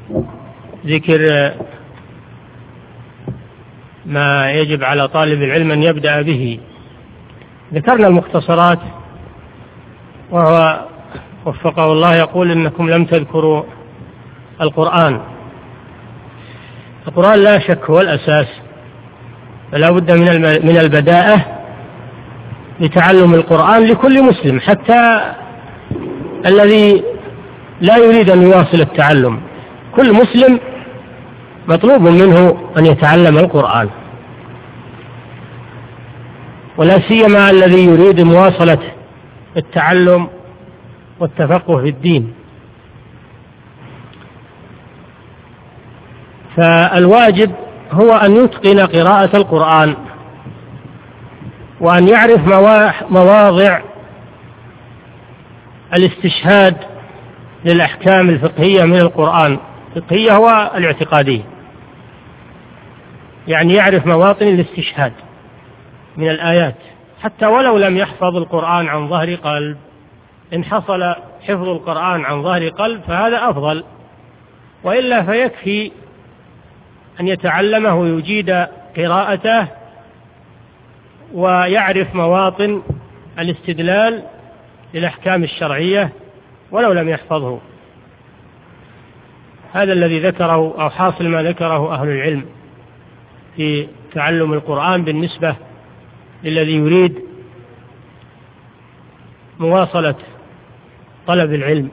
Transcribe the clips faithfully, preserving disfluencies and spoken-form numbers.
ذكر ما يجب على طالب العلم أن يبدأ به. ذكرنا المختصرات، وهو وفقه الله يقول إنكم لم تذكروا القرآن. القرآن لا شك هو الأساس، فلا بد من البداءة لتعلم القرآن لكل مسلم، حتى الذي لا يريد أن يواصل التعلم. كل مسلم مطلوب منه أن يتعلم القرآن، ولا سيما الذي يريد مواصلة التعلم والتفقه في الدين. فالواجب هو أن يتقن قراءة القرآن، وأن يعرف مواضع الاستشهاد للأحكام الفقهية من القرآن. الفقهية هو الاعتقادية، يعني يعرف مواطن الاستشهاد من الآيات، حتى ولو لم يحفظ القرآن عن ظهر قلب. إن حصل حفظ القرآن عن ظهر قلب فهذا أفضل، وإلا فيكفي أن يتعلمه ويجيد قراءته ويعرف مواطن الاستدلال للأحكام الشرعية ولو لم يحفظه. هذا الذي ذكره أو حاصل ما ذكره أهل العلم في تعلم القرآن بالنسبة للذي يريد مواصلة طلب العلم.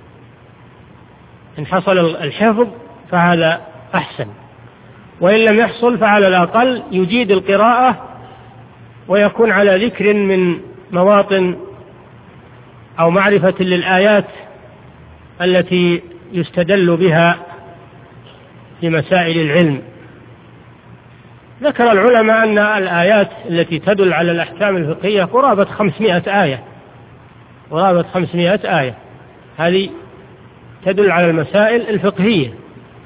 إن حصل الحفظ فهذا أحسن، وإن لم يحصل فعلى الأقل يجيد القراءة ويكون على ذكر من مواطن أو معرفة للآيات التي يستدل بها في مسائل العلم. ذكر العلماء أن الآيات التي تدل على الأحكام الفقهية قرابة خمسمائة آية، قرابة خمسمائة آية، هذه تدل على المسائل الفقهية،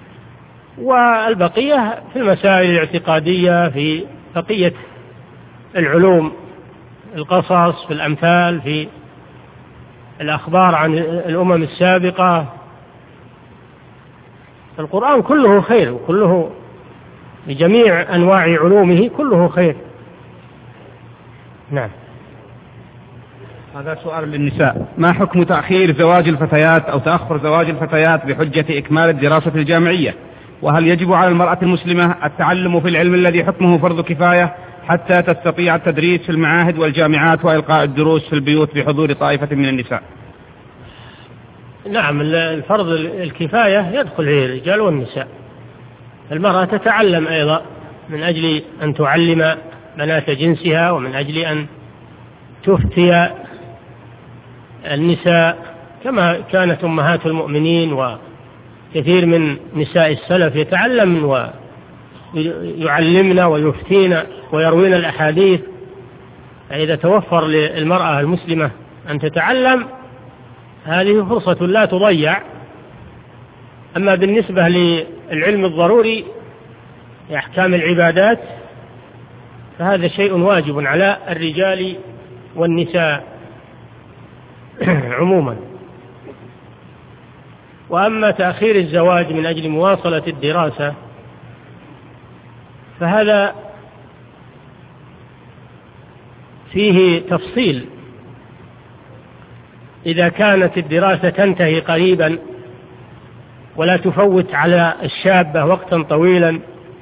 والبقية في المسائل الاعتقادية، في بقية العلوم، القصص، في الأمثال، في الأخبار عن الأمم السابقة. القرآن كله خير، وكله بجميع أنواع علومه كله خير. نعم. هذا سؤال للنساء: ما حكم تأخير زواج الفتيات أو تأخر زواج الفتيات بحجة إكمال الدراسة الجامعية؟ وهل يجب على المرأة المسلمة التعلم في العلم الذي حكمه فرض كفاية حتى تستطيع التدريس في المعاهد والجامعات وإلقاء الدروس في البيوت بحضور طائفة من النساء؟ نعم، الفرض الكفاية يدخل فيه الرجال والنساء. المرأة تتعلم أيضا من أجل أن تعلم بنات جنسها، ومن أجل أن تفتي النساء، كما كانت أمهات المؤمنين وكثير من نساء السلف يتعلمن ويعلمن ويفتين ويروين الأحاديث. فإذا توفر للمرأة المسلمة أن تتعلم، هذه فرصة لا تضيع. أما بالنسبة للعلم الضروري لأحكام العبادات فهذا شيء واجب على الرجال والنساء عموما. وأما تأخير الزواج من أجل مواصلة الدراسة فهذا فيه تفصيل. إذا كانت الدراسة تنتهي قريبا ولا تفوت على الشابة وقتا طويلا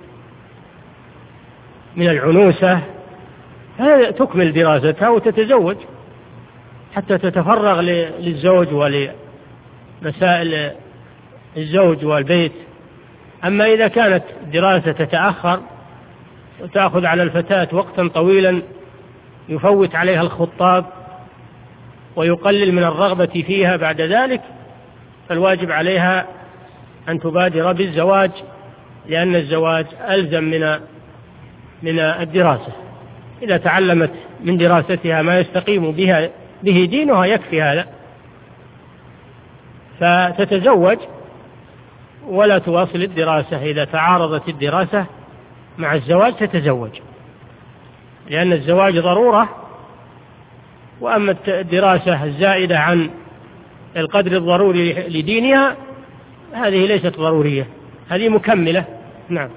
من العنوسة، تكمل دراستها وتتزوج حتى تتفرغ للزوج ولمسائل الزوج والبيت. أما إذا كانت الدراسة تتأخر وتأخذ على الفتاة وقتا طويلا يفوت عليها الخطاب ويقلل من الرغبة فيها بعد ذلك، فالواجب عليها أن تبادر بالزواج، لأن الزواج ألزم من من الدراسة. إذا تعلمت من دراستها ما يستقيم بها به دينها يكفي هذا، فتتزوج ولا تواصل الدراسة. إذا تعارضت الدراسة مع الزواج تتزوج، لأن الزواج ضرورة. وأما الدراسة الزائدة عن القدر الضروري لدينها هذه ليست ضرورية، هذه مكملة. نعم.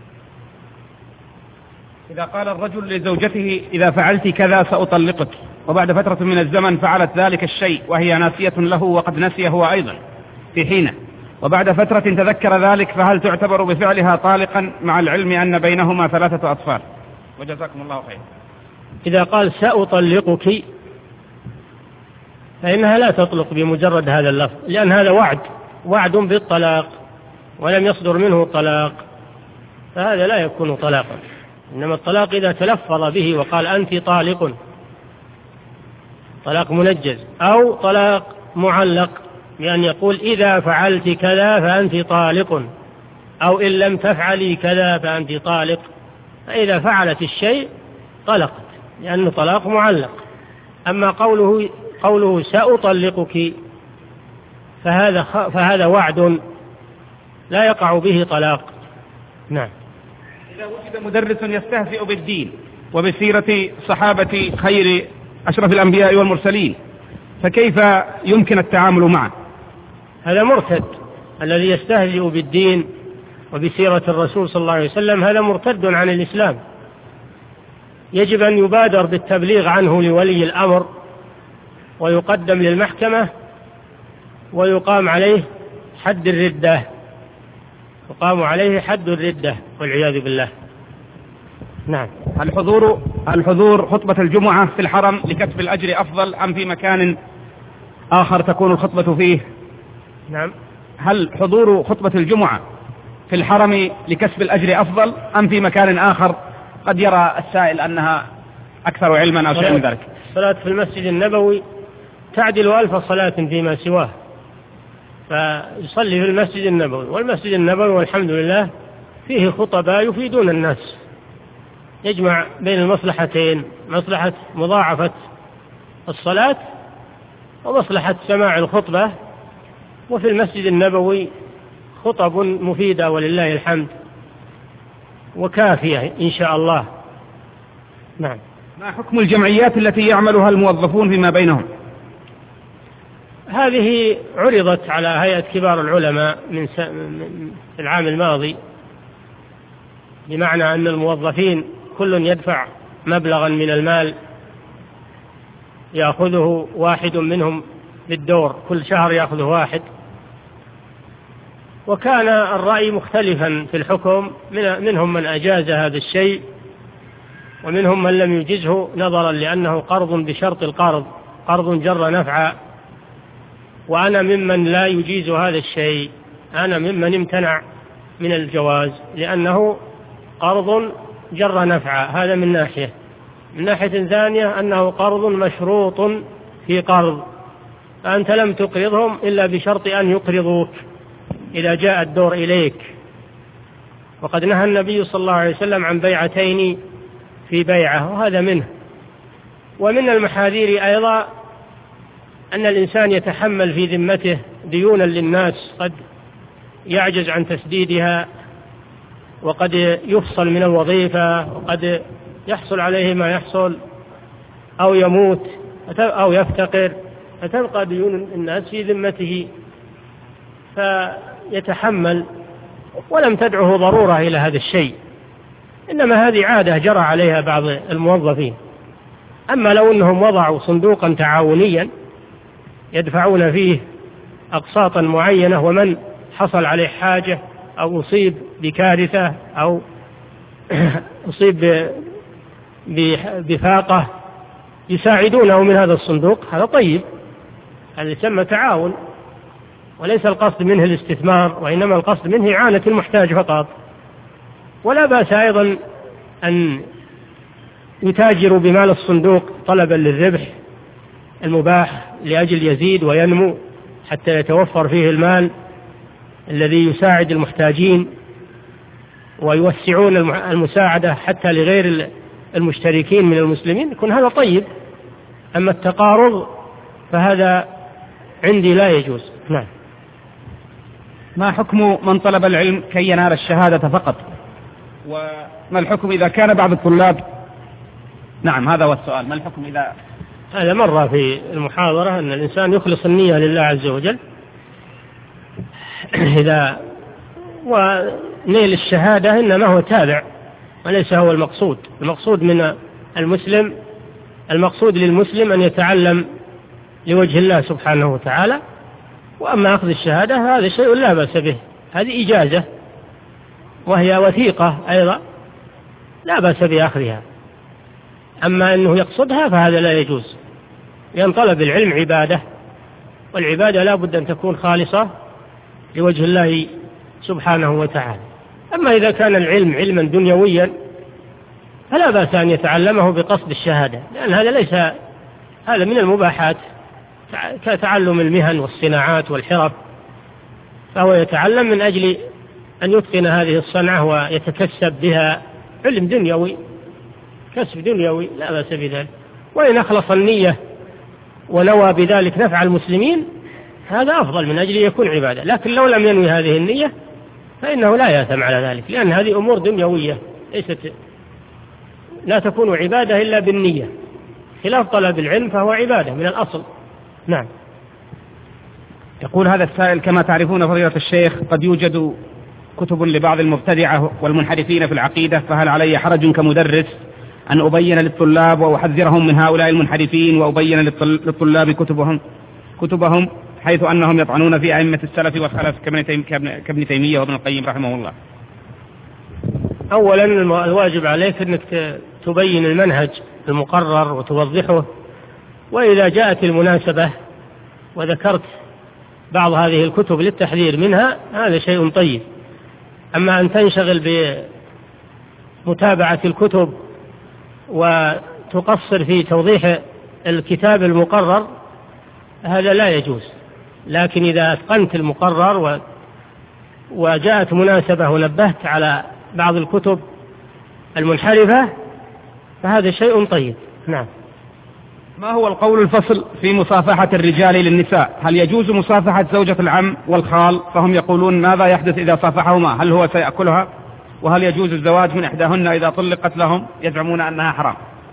إذا قال الرجل لزوجته إذا فعلت كذا سأطلقك، وبعد فترة من الزمن فعلت ذلك الشيء وهي ناسية له وقد نسي هو أيضا في حينه، وبعد فترة تذكر ذلك، فهل تعتبر بفعلها طالقا مع العلم أن بينهما ثلاثة أطفال؟ وجزاكم الله خير. إذا قال سأطلقك فإنها لا تطلق بمجرد هذا اللفظ، لأن هذا وعد وعد بالطلاق ولم يصدر منه طلاق، فهذا لا يكون طلاقا. إنما الطلاق إذا تلفظ به وقال أنت طالق، طلاق منجز، أو طلاق معلق بأن يقول إذا فعلت كذا فأنت طالق، أو إن لم تفعلي كذا فأنت طالق. فإذا فعلت الشيء طلقت، لأنه طلاق معلق. أما قوله قوله سأطلقك فهذا فهذا وعد لا يقع به طلاق. نعم. إذا وجد مدرس يستهزئ بالدين وبسيرة صحابة خير أشرف الأنبياء والمرسلين، فكيف يمكن التعامل معه؟ هذا مرتد، الذي يستهزئ بالدين وبسيرة الرسول صلى الله عليه وسلم هذا مرتد عن الإسلام، يجب أن يبادر بالتبليغ عنه لولي الأمر ويقدم للمحكمة ويقام عليه حد الردة، يقام عليه حد الردة والعياذ بالله. نعم. الحضور الحضور خطبة الجمعة في الحرم لكسب الأجر أفضل أم في مكان آخر تكون الخطبة فيه؟ نعم. هل حضور خطبة الجمعة في الحرم لكسب الأجر أفضل أم في مكان آخر قد يرى السائل أنها أكثر علما أو شيء من ذلك؟ الصلاة في المسجد النبوي تعدل ألف صلاة فيما سواه، فيصلي في المسجد النبوي، والمسجد النبوي والحمد لله فيه خطباء يفيدون الناس، يجمع بين المصلحتين، مصلحة مضاعفة الصلاة ومصلحة سماع الخطبة. وفي المسجد النبوي خطب مفيدة ولله الحمد وكافية إن شاء الله. نعم. ما حكم الجمعيات التي يعملها الموظفون فيما بينهم؟ هذه عرضت على هيئة كبار العلماء من في العام الماضي، بمعنى أن الموظفين كل يدفع مبلغا من المال يأخذه واحد منهم بالدور، كل شهر يأخذه واحد. وكان الرأي مختلفا في الحكم، منهم من أجاز هذا الشيء ومنهم من لم يجزه نظرا لأنه قرض بشرط القرض، قرض جر نفعا. وأنا ممن لا يجيز هذا الشيء، أنا ممن امتنع من الجواز لأنه قرض جر نفعا، هذا من ناحية. من ناحية ثانية أنه قرض مشروط في قرض، فأنت لم تقرضهم إلا بشرط أن يقرضوك إذا جاء الدور إليك. وقد نهى النبي صلى الله عليه وسلم عن بيعتين في بيعة، وهذا منه. ومن المحاذير أيضا أن الإنسان يتحمل في ذمته ديونا للناس قد يعجز عن تسديدها، وقد يفصل من الوظيفة، وقد يحصل عليه ما يحصل، أو يموت أو يفتقر، فتبقى ديون الناس في ذمته فيتحمل، ولم تدعه ضرورة إلى هذا الشيء، إنما هذه عادة جرى عليها بعض الموظفين. أما لو أنهم وضعوا صندوقا تعاونيا يدفعون فيه أقساطا معينة، ومن حصل عليه حاجة أو أصيب بكارثة أو أصيب بفاقة يساعدونه من هذا الصندوق، هذا طيب، هذا يسمى تعاون، وليس القصد منه الاستثمار، وإنما القصد منه إعانة المحتاج فقط. ولا بأس أيضا أن يتاجروا بمال الصندوق طلبا للربح المباح لأجل يزيد وينمو حتى يتوفر فيه المال الذي يساعد المحتاجين، ويوسعون المساعدة حتى لغير المشتركين من المسلمين، يكون هذا طيب. أما التقارض فهذا عندي لا يجوز. نعم. ما حكم من طلب العلم كي ينال الشهادة فقط؟ وما الحكم إذا كان بعض الطلاب، نعم هذا هو السؤال، ما الحكم إذا هذا مرة في المحاضرة أن الإنسان يخلص النية لله عز وجل إذا ونيل الشهادة إنما هو تابع وليس هو المقصود. المقصود من المسلم المقصود للمسلم أن يتعلم لوجه الله سبحانه وتعالى، وأما أخذ الشهادة هذا شيء لا بأس به، هذه إجازة وهي وثيقة أيضا لا بأس بأخذها. أما أنه يقصدها فهذا لا يجوز، لأن طلب العلم عبادة، والعبادة لا بد أن تكون خالصة لوجه الله سبحانه وتعالى. أما إذا كان العلم علما دنيويا فلا بأس أن يتعلمه بقصد الشهادة، لأن هذا ليس هذا من المباحات كتعلم المهن والصناعات والحرف، فهو يتعلم من أجل أن يتقن هذه الصنعة ويتكسب بها علم دنيوي، كسب دنيوي لا بأس بذلك. وإن أخلص النية ونوى بذلك نفع المسلمين هذا أفضل من أجل يكون عبادة، لكن لو لم ينوي هذه النية فإنه لا يأثم على ذلك، لأن هذه أمور دنيوية ليست لا تكون عبادة إلا بالنية، خلاف طلب العلم فهو عبادة من الأصل. نعم. يقول هذا السائل: كما تعرفون فضيلة الشيخ قد يوجد كتب لبعض المبتدعة والمنحرفين في العقيدة، فهل علي حرج كمدرس أن أبين للطلاب وأحذرهم من هؤلاء المنحرفين وأبين للطلاب كتبهم كتبهم حيث أنهم يطعنون في أئمة السلف والخلف كابن تيمية وابن القيم رحمه الله؟ أولا الواجب عليك أنك تبين المنهج المقرر وتوضحه، وإذا جاءت المناسبة وذكرت بعض هذه الكتب للتحذير منها هذا شيء طيب. أما أن تنشغل بمتابعة الكتب وتقصر في توضيح الكتاب المقرر هذا لا يجوز، لكن إذا أتقنت المقرر وجاءت مناسبة ونبهت على بعض الكتب المنحرفة فهذا شيء طيب. نعم. ما هو القول الفصل في مصافحة الرجال للنساء؟ هل يجوز مصافحة زوجة العم والخال؟ فهم يقولون ماذا يحدث إذا صافحهما؟ هل هو سيأكلها؟ وهل يجوز الزواج من إحداهن إذا طلقت لهم؟ يزعمون أنها حرام.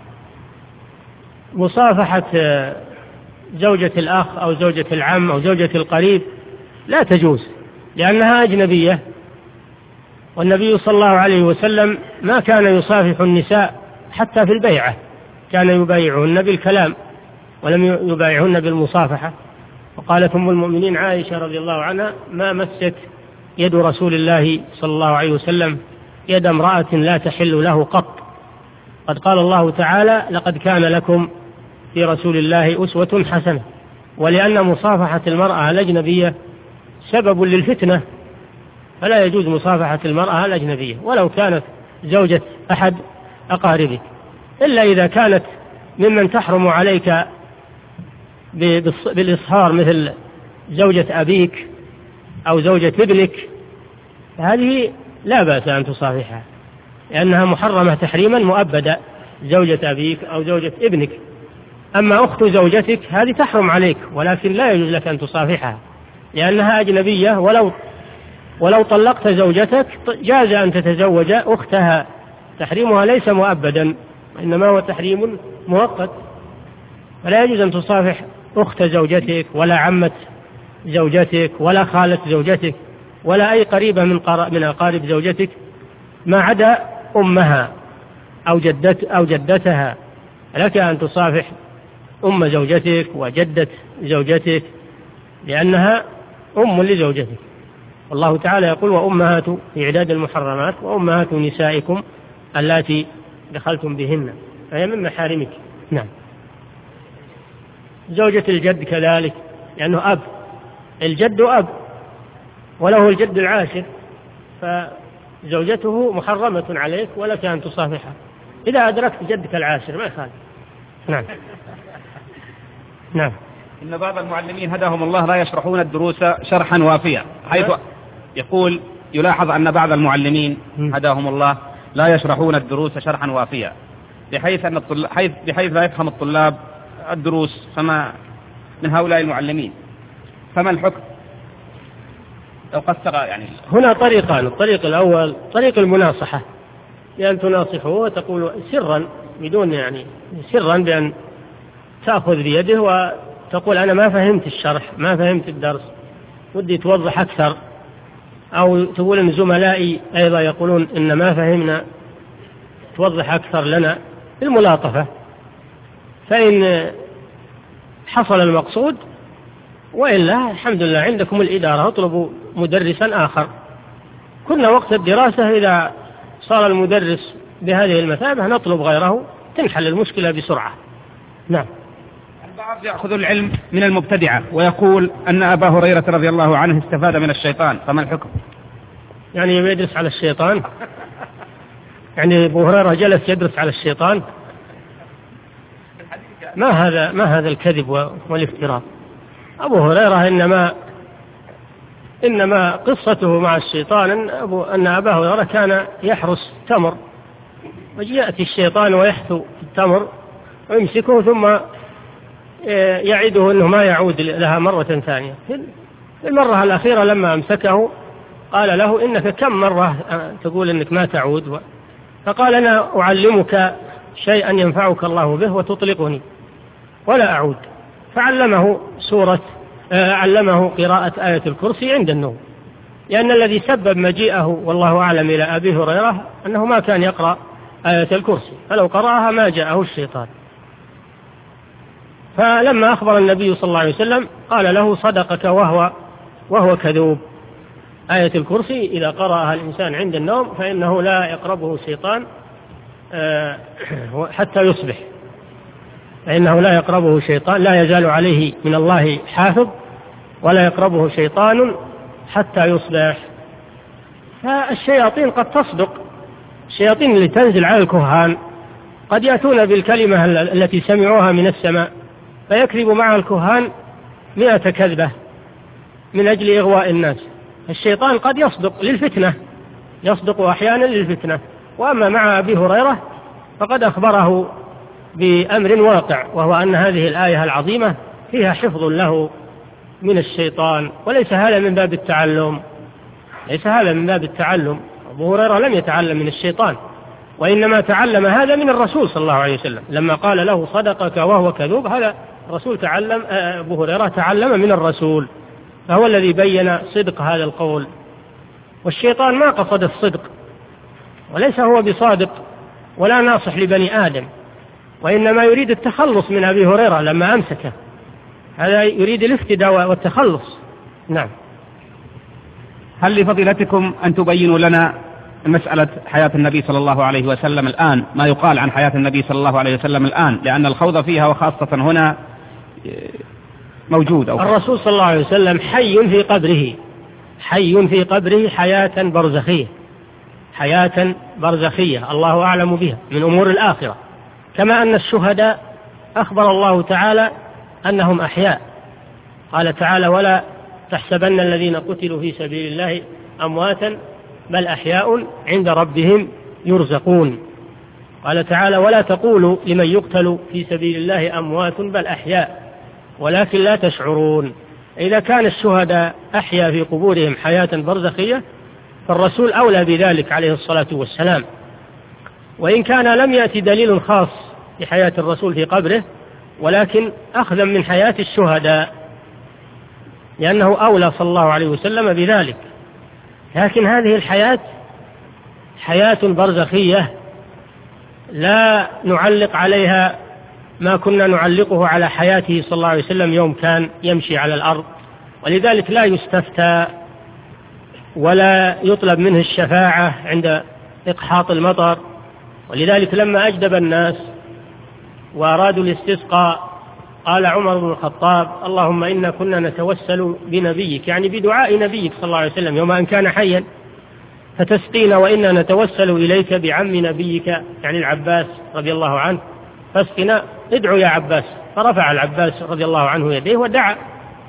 مصافحة زوجة الأخ أو زوجة العم أو زوجة القريب لا تجوز، لأنها أجنبية، والنبي صلى الله عليه وسلم ما كان يصافح النساء حتى في البيعة، كان يبايعهن بالكلام ولم يبايعهن بالمصافحة. وقالت أم المؤمنين عائشة رضي الله عنها: ما مست يد رسول الله صلى الله عليه وسلم يد امرأة لا تحل له قط. قد قال الله تعالى: لقد كان لكم في رسول الله أسوة حسنة. ولأن مصافحة المرأة الأجنبية سبب للفتنة فلا يجوز مصافحة المرأة الأجنبية ولو كانت زوجة أحد أقاربك، إلا إذا كانت ممن تحرم عليك بالإصهار مثل زوجة أبيك أو زوجة ابنك، هذه لا بأس أن تصافحها لأنها محرمة تحريما مؤبدا، زوجة أبيك أو زوجة ابنك. أما أخت زوجتك هذه تحرم عليك، ولكن لا يجوز لك أن تصافحها لأنها أجنبية، ولو ولو طلقت زوجتك جاز أن تتزوج أختها، تحريمها ليس مؤبدا وإنما هو تحريم مؤقت، فلا يجوز أن تصافح أخت زوجتك ولا عمة زوجتك ولا خالة زوجتك ولا أي قريبة من من أقارب زوجتك ما عدا أمها أو جدت أو جدتها. لك أن تصافح أم زوجتك وجدة زوجتك لأنها أم لزوجتك. الله تعالى يقول: وأمهات في عداد المحرمات وأمهات نسائكم اللاتي دخلتم بهن، فهي من محارمك. نعم. زوجة الجد كذلك، لأنه أب، الجد أب وله الجد العاشر، فزوجته محرمة عليك ولك أن تصافحها إذا أدركت جدك العاشر ما يخالف. نعم. نعم. إن بعض المعلمين هداهم الله لا يشرحون الدروس شرحا وافيا، حيث يقول يلاحظ أن بعض المعلمين هداهم الله لا يشرحون الدروس شرحا وافيا، بحيث أن الطلاب حيث بحيث لا يفهم الطلاب الدروس، فما من هؤلاء المعلمين فما الحكم لو قصر؟ يعني هنا طريقان: الطريق الأول طريق المناصحة، بأن تناصحه وتقول سرا بدون يعني سرا بأن تأخذ بيده وتقول: أنا ما فهمت الشرح، ما فهمت الدرس، ودي توضح أكثر أو تقول إن زملائي أيضا يقولون إن ما فهمنا، توضح أكثر لنا الملاطفة، فإن حصل المقصود، وإلا الحمد لله عندكم الإدارة، اطلبوا مدرسا آخر. كنا وقت الدراسة إذا صار المدرس بهذه المثابة نطلب غيره، تنحل المشكلة بسرعة. نعم. البعض يأخذ العلم من المبتدعة ويقول أن أبا هريرة رضي الله عنه استفاد من الشيطان، فما الحكم؟ يعني يدرس على الشيطان؟ يعني أبو هريرة جلس يدرس على الشيطان؟ ما هذا ما هذا الكذب والافتراء. أبو هريرة إنما إنما قصته مع الشيطان أن, أبو أن أبا هريرة كان يحرس تمر، ويأتي الشيطان ويحثو التمر ويمسكه ثم يعده أنه ما يعود لها مرة ثانية. في المرة الأخيرة لما أمسكه قال له إنك كم مرة تقول إنك ما تعود؟ فقال أنا أعلمك شيئا ينفعك الله به وتطلقني ولا أعود. فعلمه سورة علمه قراءة آية الكرسي عند النوم، لأن الذي سبب مجيئه والله أعلم إلى أبي هريرة أنه ما كان يقرأ آية الكرسي، فلو قرأها ما جاءه الشيطان. فلما أخبر النبي صلى الله عليه وسلم قال له صدقك وهو وهو كذوب. آية الكرسي إذا قرأها الإنسان عند النوم فإنه لا يقربه شيطان حتى يصبح، فإنه لا يقربه شيطان، لا يزال عليه من الله حافظ، ولا يقربه شيطان حتى يصبح. فالشياطين قد تصدق، الشياطين اللي تنزل على الكهان قد يأتون بالكلمة التي سمعوها من السماء فيكذب مع الكهان مئة كذبة من أجل إغواء الناس. الشيطان قد يصدق للفتنة، يصدق أحيانا للفتنة. وأما مع أبي هريرة فقد أخبره بأمر واقع، وهو أن هذه الآية العظيمة فيها حفظ له من الشيطان، وليس هذا من باب التعلم، ليس هذا من باب التعلم. أبو هريرة لم يتعلم من الشيطان، وإنما تعلم هذا من الرسول صلى الله عليه وسلم لما قال له صدقك وهو كذوب. هذا الرسول تعلم، أبو هريرة تعلم من الرسول، فهو الذي بين صدق هذا القول. والشيطان ما قصد الصدق، وليس هو بصادق ولا ناصح لبني آدم، وإنما يريد التخلص من أبي هريرة لما أمسكه، هذا يريد الافتداء والتخلص. نعم. هل لفضيلتكم أن تبينوا لنا مسألة حياة النبي صلى الله عليه وسلم الآن، ما يقال عن حياة النبي صلى الله عليه وسلم الآن، لأن الخوض فيها وخاصة هنا موجود؟ أو الرسول صلى الله عليه وسلم حي في قبره، حي في قبره حياة برزخية، حياة برزخية الله أعلم بها من أمور الآخرة، كما أن الشهداء أخبر الله تعالى أنهم أحياء. قال تعالى ولا تحسبن الذين قتلوا في سبيل الله أمواتا بل أحياء عند ربهم يرزقون. قال تعالى ولا تقولوا لمن يقتل في سبيل الله أموات بل أحياء ولكن لا تشعرون. إذا كان الشهداء أحيا في قبورهم حياة برزخية فالرسول أولى بذلك عليه الصلاة والسلام. وإن كان لم يأتي دليل خاص بحياة الرسول في قبره، ولكن أخذا من حياة الشهداء لأنه أولى صلى الله عليه وسلم بذلك. لكن هذه الحياة حياة برزخية لا نعلق عليها ما كنا نعلقه على حياته صلى الله عليه وسلم يوم كان يمشي على الأرض، ولذلك لا يستفتى ولا يطلب منه الشفاعة عند إقحاط المطر. ولذلك لما أجدب الناس وأرادوا الاستسقاء قال عمر بن الخطاب اللهم إنا كنا نتوسل بنبيك، يعني بدعاء نبيك صلى الله عليه وسلم يوم أن كان حيا، فتسقينا وإنا نتوسل إليك بعم نبيك يعني العباس رضي الله عنه، فاسقنا ادعو يا عباس. فرفع العباس رضي الله عنه يديه ودعا.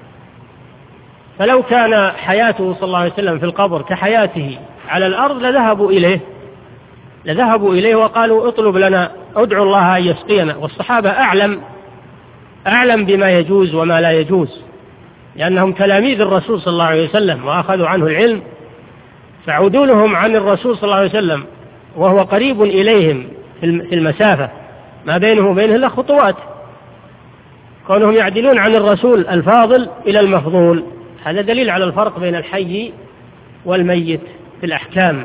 فلو كان حياته صلى الله عليه وسلم في القبر كحياته على الأرض لذهبوا إليه لذهبوا إليه وقالوا اطلب لنا ادعو الله أن يسقينا. والصحابة أعلم أعلم بما يجوز وما لا يجوز، لأنهم تلاميذ الرسول صلى الله عليه وسلم وأخذوا عنه العلم، فعدولهم عن الرسول صلى الله عليه وسلم وهو قريب إليهم في المسافة ما بينه وبينه إلا خطوات، كونهم يعدلون عن الرسول الفاضل إلى المفضول، هذا دليل على الفرق بين الحي والميت في الأحكام.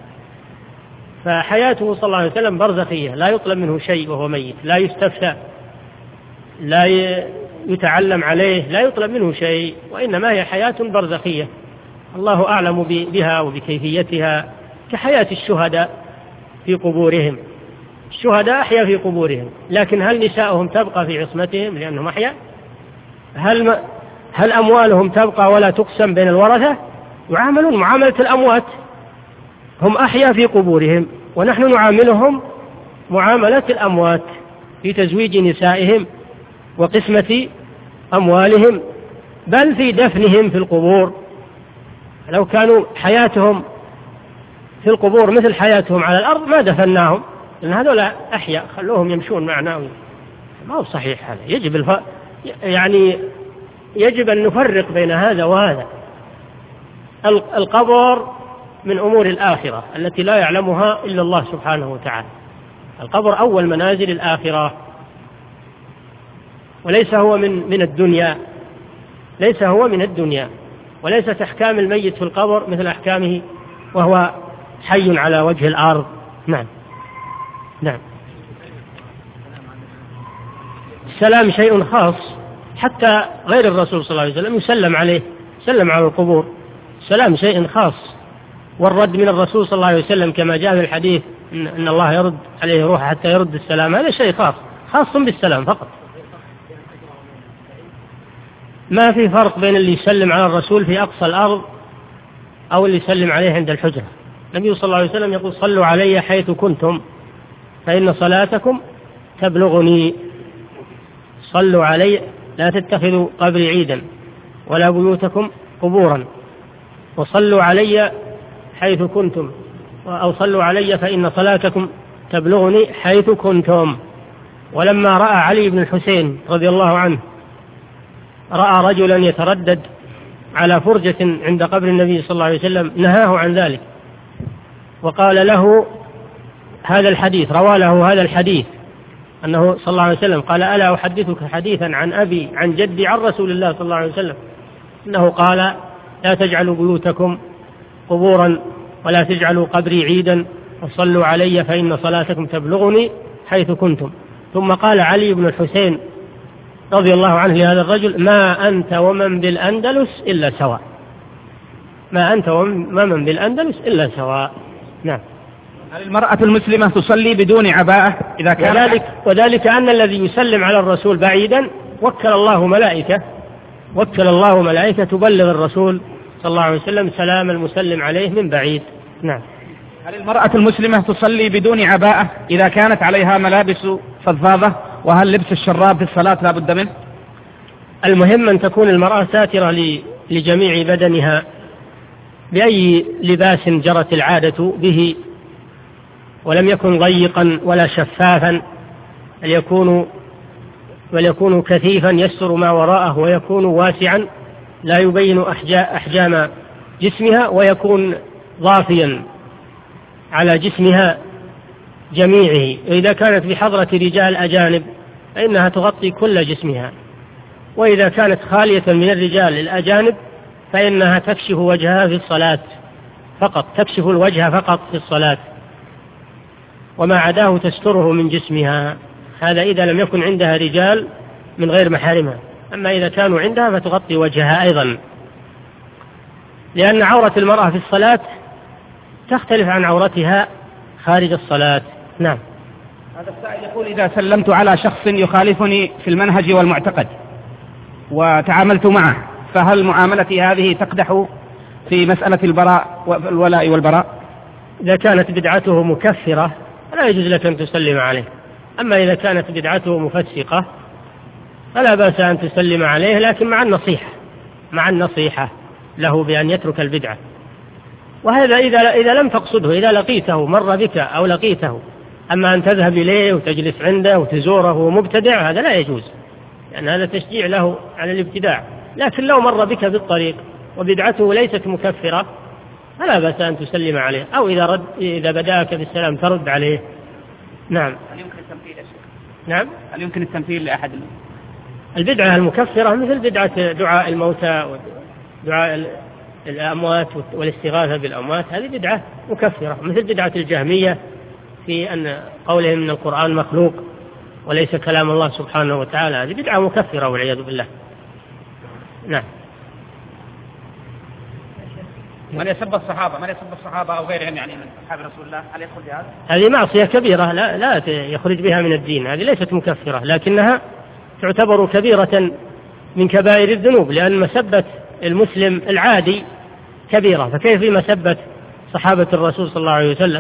فحياته صلى الله عليه وسلم برزخية، لا يطلب منه شيء وهو ميت، لا يستفتى، لا يتعلم عليه، لا يطلب منه شيء، وإنما هي حياة برزخية الله أعلم بها وبكيفيتها، كحياة الشهداء في قبورهم. الشهداء أحيا في قبورهم، لكن هل نساؤهم تبقى في عصمتهم لأنهم أحيا؟ هل, هل أموالهم تبقى ولا تقسم بين الورثة؟ يعاملون معاملة الأموات، هم أحيا في قبورهم، ونحن نعاملهم معاملة الأموات في تزويج نسائهم وقسمة أموالهم، بل في دفنهم في القبور. لو كانوا حياتهم في القبور مثل حياتهم على الأرض ما دفناهم، لأن هذول أحيا، خلوهم يمشون معنا. ما هو صحيح هذا، يجب الف... يعني يجب أن نفرق بين هذا وهذا. القبر من أمور الآخرة التي لا يعلمها إلا الله سبحانه وتعالى. القبر أول منازل الآخرة، وليس هو من من الدنيا، ليس هو من الدنيا، وليست أحكام الميت في القبر مثل أحكامه وهو حي على وجه الأرض. نعم نعم. السلام شيء خاص، حتى غير الرسول صلى الله عليه وسلم يسلم عليه، سلم على القبور. السلام شيء خاص، والرد من الرسول صلى الله عليه وسلم كما جاء في الحديث إن الله يرد عليه روحه حتى يرد السلام، هذا شيء خاص خاص بالسلام فقط. ما في فرق بين اللي يسلم على الرسول في أقصى الأرض أو اللي يسلم عليه عند الحجرة. النبي صلى الله عليه وسلم يقول صلوا علي حيث كنتم فإن صلاتكم تبلغني. صلوا علي، لا تتخذوا قبري عيدا ولا بيوتكم قبورا، وصلوا علي حيث كنتم، أو صلوا علي فإن صلاتكم تبلغني حيث كنتم. ولما رأى علي بن الحسين رضي الله عنه رأى رجلا يتردد على فرجة عند قبر النبي صلى الله عليه وسلم نهاه عن ذلك، وقال له هذا الحديث، روى له هذا الحديث أنه صلى الله عليه وسلم قال ألا أحدثك حديثا عن أبي عن جدي عن رسول الله صلى الله عليه وسلم أنه قال لا تجعلوا بيوتكم قبورا ولا تجعلوا قبري عيدا وصلوا علي فإن صلاتكم تبلغني حيث كنتم. ثم قال علي بن الحسين رضي الله عنه لهذا الرجل ما أنت ومن بالأندلس إلا سواء، ما أنت ومن بالأندلس إلا سواء. نعم. هل المرأة المسلمة تصلي بدون عباءة إذا كان؟ وذلك, وذلك أن الذي يسلم على الرسول بعيدا وكل الله ملائكة وكل الله ملائكة تبلغ الرسول صلى الله عليه وسلم سلام المسلم عليه من بعيد. نعم. هل المرأة المسلمة تصلي بدون عباءة إذا كانت عليها ملابس فضفاضة؟ وهل لبس الشراب في الصلاة لا بد منه؟ المهم أن تكون المرأة ساترة لجميع بدنها بأي لباس جرت العادة به، ولم يكن ضيقا ولا شفافا، بل يكون وليكون كثيفا يستر ما وراءه، ويكون واسعا لا يبين أحجام جسمها، ويكون ضافيا على جسمها جميعه. وإذا كانت بحضرة رجال أجانب فإنها تغطي كل جسمها، وإذا كانت خالية من الرجال الأجانب فإنها تكشف وجهها في الصلاة فقط، تكشف الوجه فقط في الصلاة، وما عداه تستره من جسمها. هذا إذا لم يكن عندها رجال من غير محارمها. أما إذا كانوا عندها فتغطي وجهها أيضا، لأن عورة المرأة في الصلاة تختلف عن عورتها خارج الصلاة. نعم. هذا السائل يقول إذا سلمت على شخص يخالفني في المنهج والمعتقد وتعاملت معه، فهل معاملتي هذه تقدح في مسألة البراء والولاء والبراء؟ إذا كانت بدعته مكفرة فلا يجوز لك أن تسلم عليه. أما إذا كانت بدعته مفسقة فلا بأس أن تسلم عليه، لكن مع النصيحة مع النصيحة له بأن يترك البدعة. وهذا إذا إذا لم تقصده، إذا لقيته مر بك أو لقيته. أما أن تذهب إليه وتجلس عنده وتزوره مبتدع هذا لا يجوز، لأن هذا تشجيع له على الابتداع. لكن لو مر بك بالطريق وبدعته ليست مكفرة فلا بأس أن تسلم عليه، أو إذا رد إذا بدأك بالسلام ترد عليه. نعم. هل يمكن التمثيل يا شيخ؟ نعم. هل يمكن التمثيل لأحد؟ البدعة المكفرة مثل بدعة دعاء الموتى ودعاء الأموات والاستغاثة بالأموات هذه بدعة مكفرة، مثل بدعة الجهمية في أن قولهم إن القرآن مخلوق وليس كلام الله سبحانه وتعالى، هذه بدعة مكفرة والعياذ بالله. نعم. من يسب الصحابة من يسب الصحابة أو غيرهم يعني من أصحاب رسول الله هل يدخل بهذا؟ هذه معصية كبيرة لا لا يخرج بها من الدين، هذه ليست مكفرة لكنها تعتبر كبيرة من كبائر الذنوب، لأن مسبة المسلم العادي كبيرة، فكيف مسبة صحابة الرسول صلى الله عليه وسلم؟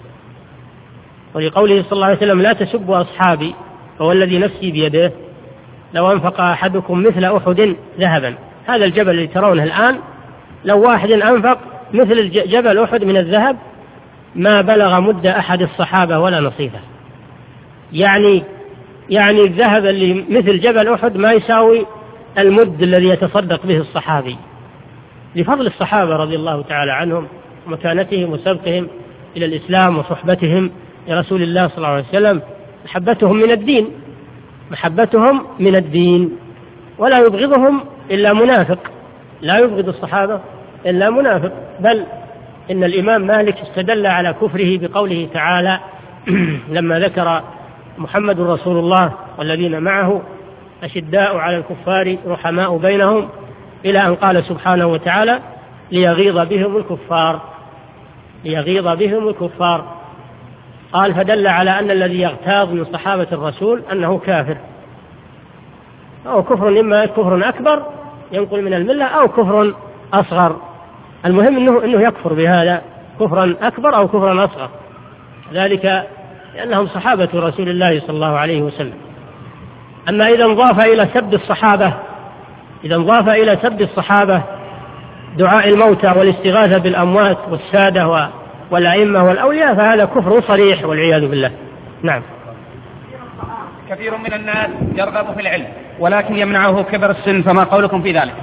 ولقوله صلى الله عليه وسلم لا تسبوا أصحابي فوالذي نفسي بيده لو أنفق أحدكم مثل أحد ذهبا، هذا الجبل اللي ترونه الآن لو واحد أنفق مثل جبل أحد من الذهب ما بلغ مد أحد الصحابة ولا نصيفه. يعني يعني الذهب اللي مثل جبل أحد ما يساوي المد الذي يتصدق به الصحابي، لفضل الصحابة رضي الله تعالى عنهم ومكانتهم وسبقهم إلى الإسلام وصحبتهم لرسول الله صلى الله عليه وسلم. محبتهم من الدين محبتهم من الدين ولا يبغضهم إلا منافق، لا يبغض الصحابة إلا منافق. بل إن الإمام مالك استدل على كفره بقوله تعالى لما ذكر محمد رسول الله والذين معه أشداء على الكفار رحماء بينهم إلى أن قال سبحانه وتعالى ليغيظ بهم الكفار ليغيظ بهم الكفار قال فدل على أن الذي يغتاظ من صحابة الرسول أنه كافر، أو كفر إما كفر أكبر ينقل من الملة أو كفر أصغر، المهم أنه, إنه يكفر بهذا كفرا أكبر أو كفرا أصغر، ذلك لأنهم صحابة رسول الله صلى الله عليه وسلم. أما إذا انضاف إلى سب الصحابة إذا انضاف إلى سب الصحابة دعاء الموتى والاستغاثة بالأموات والسادة والأئمة والأولياء فهذا كفر صريح والعياذ بالله. نعم. كثير من الناس يرغب في العلم ولكن يمنعه كبر السن، فما قولكم في ذلك؟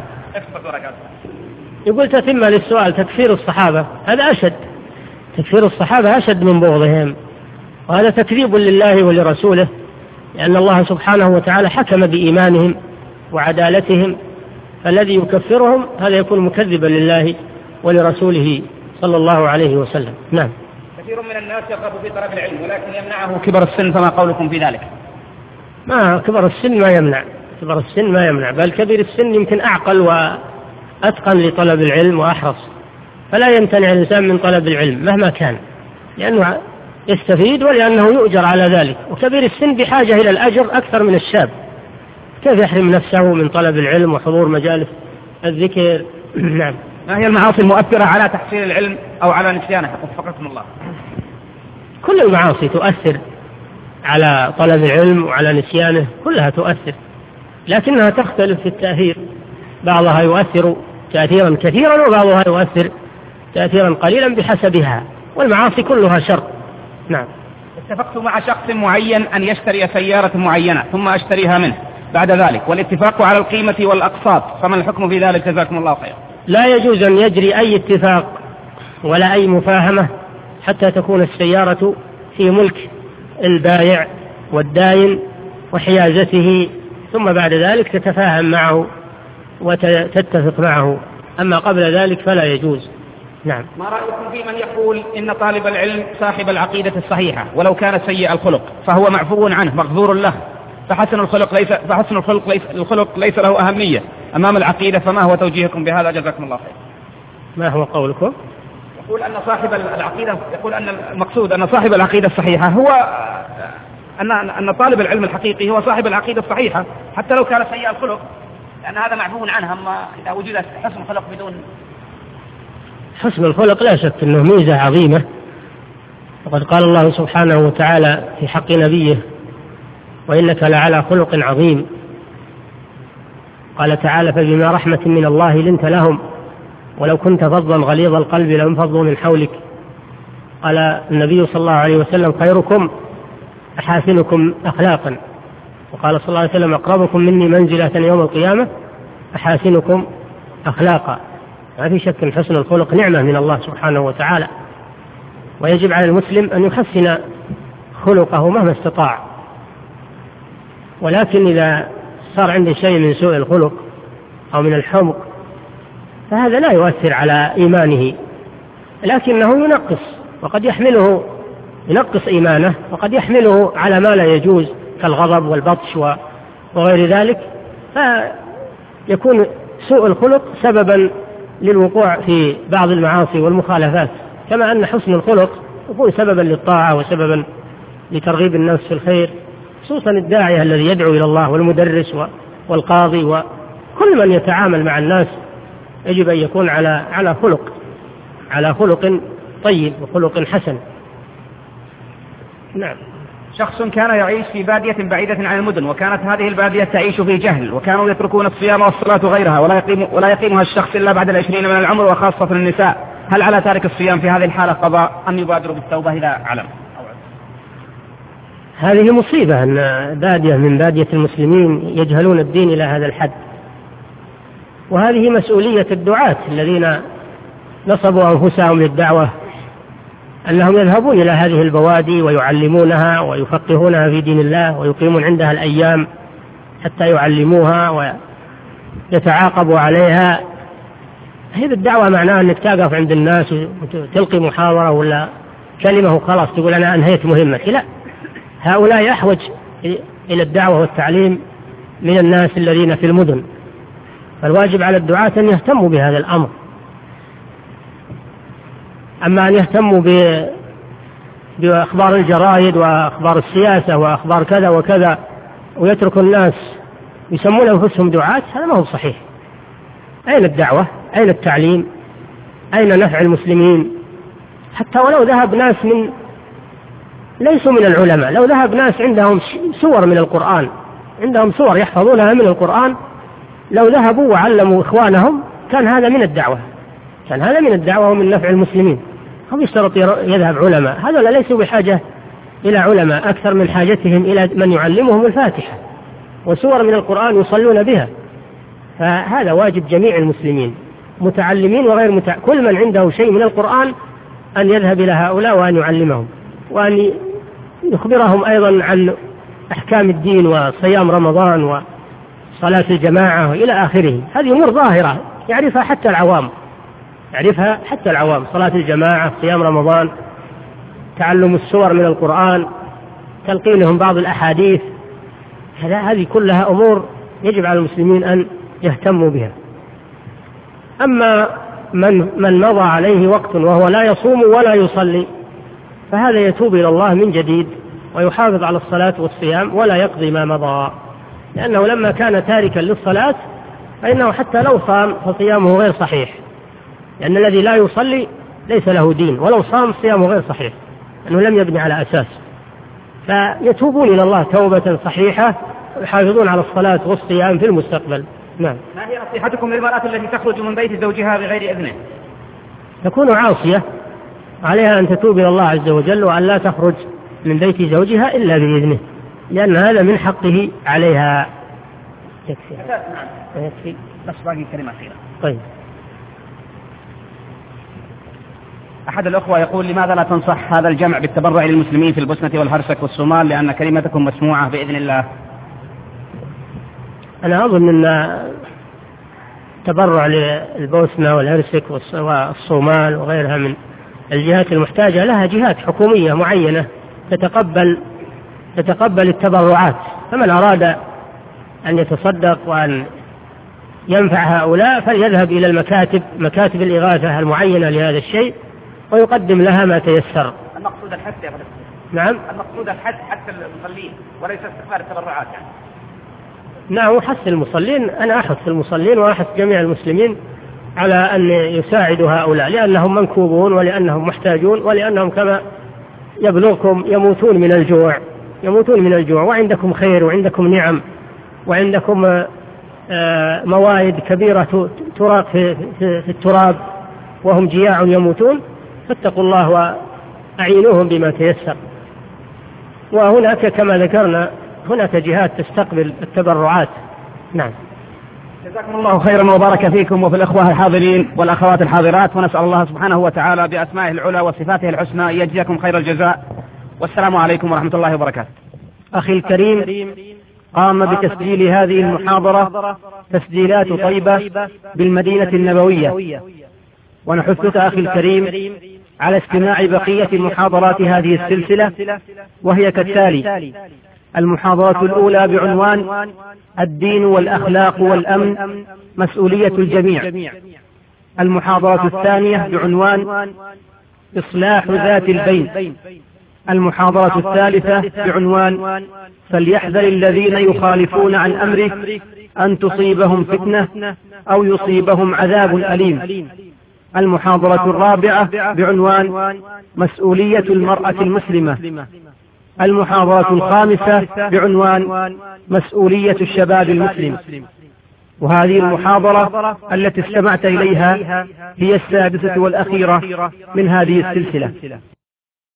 يقول تتم للسؤال تكفير الصحابة هذا أشد، تكفير الصحابة أشد من بغضهم، وهذا تكذيب لله ولرسوله، لأن الله سبحانه وتعالى حكم بإيمانهم وعدالتهم، فالذي يكفرهم هذا يكون مكذبا لله ولرسوله صلى الله عليه وسلم. نعم. كثير من الناس يرغب في طلب العلم ولكن يمنعه كبر السن، فما قولكم في ذلك؟ ما كبر السن ما يمنع كبر السن ما يمنع بل كبير السن يمكن أعقل وأتقن لطلب العلم وأحرص، فلا يمتنع الإنسان من طلب العلم مهما كان، لأنه يستفيد ولأنه يؤجر على ذلك، وكبير السن بحاجة إلى الأجر أكثر من الشاب، كيف يحرم نفسه من طلب العلم وحضور مجالس الذكر؟ نعم. ما هي المعاصي المؤثرة على تحصيل العلم أو على نسيانه وفقكم الله؟ كل المعاصي تؤثر على طلب العلم وعلى نسيانه، كلها تؤثر، لكنها تختلف في التأثير، بعضها يؤثر تأثيرا كثيرا وبعضها يؤثر تأثيرا قليلا بحسبها، والمعاصي كلها شر. نعم. اتفقت مع شخص معين أن يشتري سيارة معينة ثم أشتريها منه بعد ذلك، والاتفاق على القيمة والأقساط، فما الحكم في ذلك جزاكم الله خير؟ لا يجوز أن يجري أي اتفاق ولا أي مفاهمة حتى تكون السيارة في ملك البائع والداين وحيازته، ثم بعد ذلك تتفاهم معه وتتفق معه، أما قبل ذلك فلا يجوز. نعم. ما رأيكم في من يقول إن طالب العلم صاحب العقيدة الصحيحة ولو كان سيء الخلق فهو معفو عنه مغفور له، فحسن الخلق ليس فحسن الخلق ليس الخلق ليس له أهمية أمام العقيدة، فما هو توجيهكم بهذا جزاكم الله خير؟ ما هو قولكم؟ يقول أن صاحب العقيدة يقول أن المقصود أن صاحب العقيدة الصحيحة هو أن أن طالب العلم الحقيقي هو صاحب العقيدة الصحيحة حتى لو كان سيء الخلق، لأن هذا معفو عنه، أما إذا وجد حسن الخلق بدون حسن الخلق لا شك أنه ميزة عظيمة، وقد قال الله سبحانه وتعالى في حق نبيه وإنك لعلى خلق عظيم. قال تعالى فبما رحمة من الله لنت لهم ولو كنت فظا غليظ القلب لانفضوا من حولك. قال النبي صلى الله عليه وسلم خيركم أحاسنكم أخلاقا، وقال صلى الله عليه وسلم أقربكم مني منزلة يوم القيامة أحاسنكم أخلاقا. ما في شك حسن الخلق نعمة من الله سبحانه وتعالى، ويجب على المسلم أن يحسن خلقه مهما استطاع، ولكن إذا صار عنده شيء من سوء الخلق أو من الحمق فهذا لا يؤثر على إيمانه، لكنه ينقص، وقد يحمله ينقص إيمانه، وقد يحمله على ما لا يجوز كالغضب والبطش وغير ذلك، فيكون سوء الخلق سببا للوقوع في بعض المعاصي والمخالفات، كما أن حسن الخلق يكون سببا للطاعة وسببا لترغيب الناس في الخير، خصوصا الداعية الذي يدعو إلى الله والمدرس والقاضي وكل من يتعامل مع الناس يجب أن يكون على على خلق على خلق طيب وخلق حسن. نعم. شخص كان يعيش في بادية بعيدة عن المدن، وكانت هذه البادية تعيش في جهل، وكانوا يتركون الصيام والصلاة وغيرها، ولا يقيم ولا يقيمها الشخص إلا بعد العشرين من العمر، وخاصة النساء. هل على تارك الصيام في هذه الحالة قضاء أم يبادر بالتوبة إذا علم؟ هذه مصيبة أن بادية من بادية المسلمين يجهلون الدين إلى هذا الحد، وهذه مسؤولية الدعاة الذين نصبوا أنفسهم للدعوة، أنهم يذهبون إلى هذه البوادي ويعلمونها ويفقهونها في دين الله، ويقيمون عندها الأيام حتى يعلموها ويتعاقبوا عليها. هذه الدعوة معناها أنك تقف عند الناس وتلقي محاضرة ولا كلمة وخلاص تقول أنا أنهيت مهمتي، لا، هؤلاء أحوج إلى الدعوة والتعليم من الناس الذين في المدن، فالواجب على الدعاة أن يهتموا بهذا الأمر. أما أن يهتموا بأخبار الجرائد وأخبار السياسة وأخبار كذا وكذا ويتركوا الناس يسمون أنفسهم دعاة، هذا ما هو صحيح. أين الدعوة؟ أين التعليم؟ أين نفع المسلمين؟ حتى ولو ذهب ناس من ليسوا من العلماء، لو ذهب ناس عندهم سور من القرآن، عندهم سور يحفظونها من القرآن، لو ذهبوا وعلموا إخوانهم كان هذا من الدعوة، كان هذا من الدعوة ومن نفع المسلمين. هم يشترط يذهب علماء، هذول ليسوا بحاجة إلى علماء أكثر من حاجتهم إلى من يعلمهم الفاتحة وسور من القرآن يصلون بها. فهذا واجب جميع المسلمين متعلمين وغير متعلمين، كل من عنده شيء من القرآن أن يذهب إلى هؤلاء وأن يعلمهم، وأن يخبرهم أيضا عن أحكام الدين وصيام رمضان وصلاة الجماعة إلى آخره. هذه أمور ظاهرة يعرفها حتى العوام، يعرفها حتى العوام، صلاة الجماعة، صيام رمضان، تعلم السور من القرآن، تلقينهم بعض الأحاديث، هذه كلها أمور يجب على المسلمين أن يهتموا بها. أما من, من مضى عليه وقت وهو لا يصوم ولا يصلي، فهذا يتوب إلى الله من جديد ويحافظ على الصلاة والصيام ولا يقضي ما مضى، لأنه لما كان تاركا للصلاة فإنه حتى لو صام فصيامه غير صحيح، لأن الذي لا يصلي ليس له دين، ولو صام صيامه غير صحيح أنه لم يبني على أساس. فيتوبون إلى الله توبة صحيحة ويحافظون على الصلاة والصيام في المستقبل. نعم. ما هي نصيحتكم للمرأة التي تخرج من بيت زوجها بغير إذنه؟ تكون عاصية، عليها أن تتوب إلى الله عز وجل وأن لا تخرج من بيت زوجها إلا بإذنه، لأن هذا من حقه عليها. يكفي. نعم. يكفي. بس باقي كلمة أخيرة. طيب. أحد الأخوة يقول: لماذا لا تنصح هذا الجمع بالتبرع للمسلمين في البوسنة والهرسك والصومال، لأن كلمتكم مسموعة بإذن الله؟ أنا أظن أن التبرع للبوسنة والهرسك والصومال وغيرها من الجهات المحتاجة لها جهات حكومية معينة تتقبل تتقبل التبرعات، فمن أراد أن يتصدق وأن ينفع هؤلاء فليذهب إلى المكاتب مكاتب الإغاثة المعينة لهذا الشيء ويقدم لها ما تيسر. المقصود الحث يا فندم. نعم. المقصود الحث حث المصلين وليس استثمار التبرعات يعني. نعم، حث المصلين، أنا أحث المصلين وأحث جميع المسلمين على أن يساعدوا هؤلاء، لأنهم منكوبون ولأنهم محتاجون ولأنهم كما يبلغكم يموتون من الجوع يموتون من الجوع وعندكم خير وعندكم نعم وعندكم موائد كبيرة تراق في, في, في التراب وهم جياع يموتون، فاتقوا الله وأعينوهم بما تيسر. وهناك كما ذكرنا هناك جهات تستقبل التبرعات. نعم. جزاكم الله خيرا وبارك فيكم وفي الأخوة الحاضرين والأخوات الحاضرات، ونسأل الله سبحانه وتعالى بأسمائه العلى وصفاته الحسنى أن يجزيكم خير الجزاء، والسلام عليكم ورحمة الله وبركاته. أخي الكريم، قام بتسجيل هذه المحاضرة تسجيلات طيبة بالمدينة النبوية، ونحثك أخي الكريم على استماع بقية محاضرات هذه السلسلة، وهي كالتالي: المحاضرة الأولى بعنوان الدين والأخلاق والأمن مسؤولية الجميع. المحاضرة الثانية بعنوان إصلاح ذات البين. المحاضرة الثالثة بعنوان فليحذر الذين يخالفون عن أمره أن تصيبهم فتنة أو يصيبهم عذاب أليم. المحاضرة الرابعة بعنوان مسؤولية المرأة المسلمة. المحاضرة الخامسة بعنوان مسؤولية الشباب المسلم. وهذه المحاضرة التي استمعت إليها هي السادسة والأخيرة من هذه السلسلة.